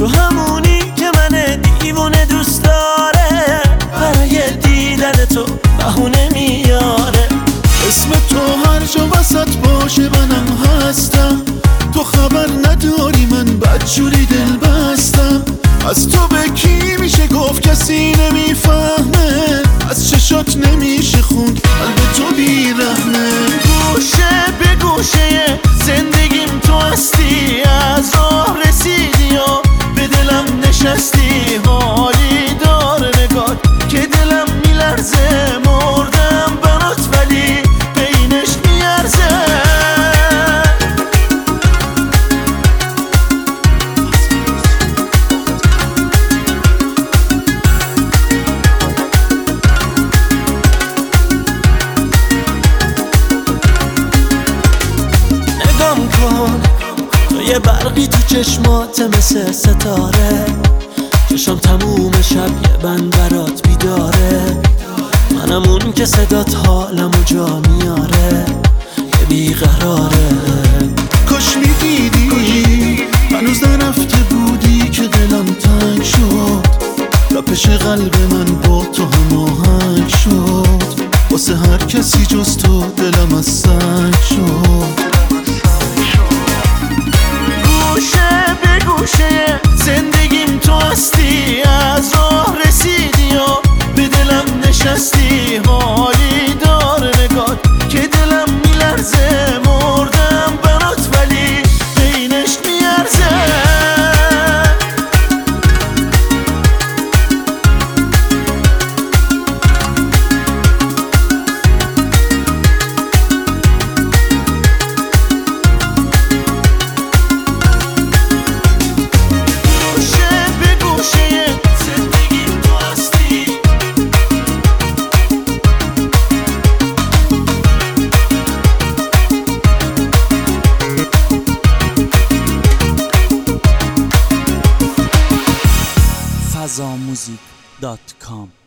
تو همونی که من دیوونه دوست داره، برای دیدن تو بهونه میاره. اسم تو هر جا وسط باشه منم هستم، تو خبر نداری من بدجوری دل بستم. از تو به کی میشه گفت کسی نمیفهمه، از چشات نمیشه خوند قلب تو بیرحمه. گوشه به گوشه زندگیم تو هستی، از راه رسیدی و به دلم نشستی. حالی داره نگات که دلم میلرزه، مردم برات ولی بینش میارزه. نگام کن تو یه برقی تو چشمات مثل ستاره، چشم تموم شب یه بند برات بیداره. منم اون که صدات حالمو جا میاره، یه بیقراره. کاش میدیدی هنوز نرفته بودی که دلم تنگ شد، تپش قلب من با تو هماهنگ شد. واسه هر کسی جز تو دلم از سنگ شد. گوشه به گوشه زندگیم تو هستی، از راه رسیدی و به دلم نشستی. حالی داره نگات که دلم میلرزه، مردم برات ولی بینش میارزه. fazamusic.com